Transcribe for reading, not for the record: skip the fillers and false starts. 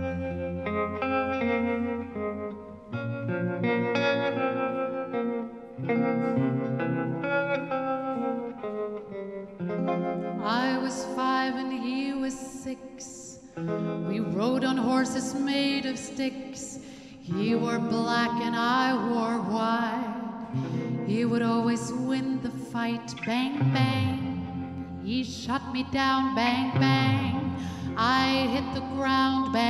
I was 5 and he was 6. We rode on horses made of sticks. He wore black and I wore white. He would always win the fight. Bang, bang. He shot me down. Bang, bang. I hit the ground. Bang.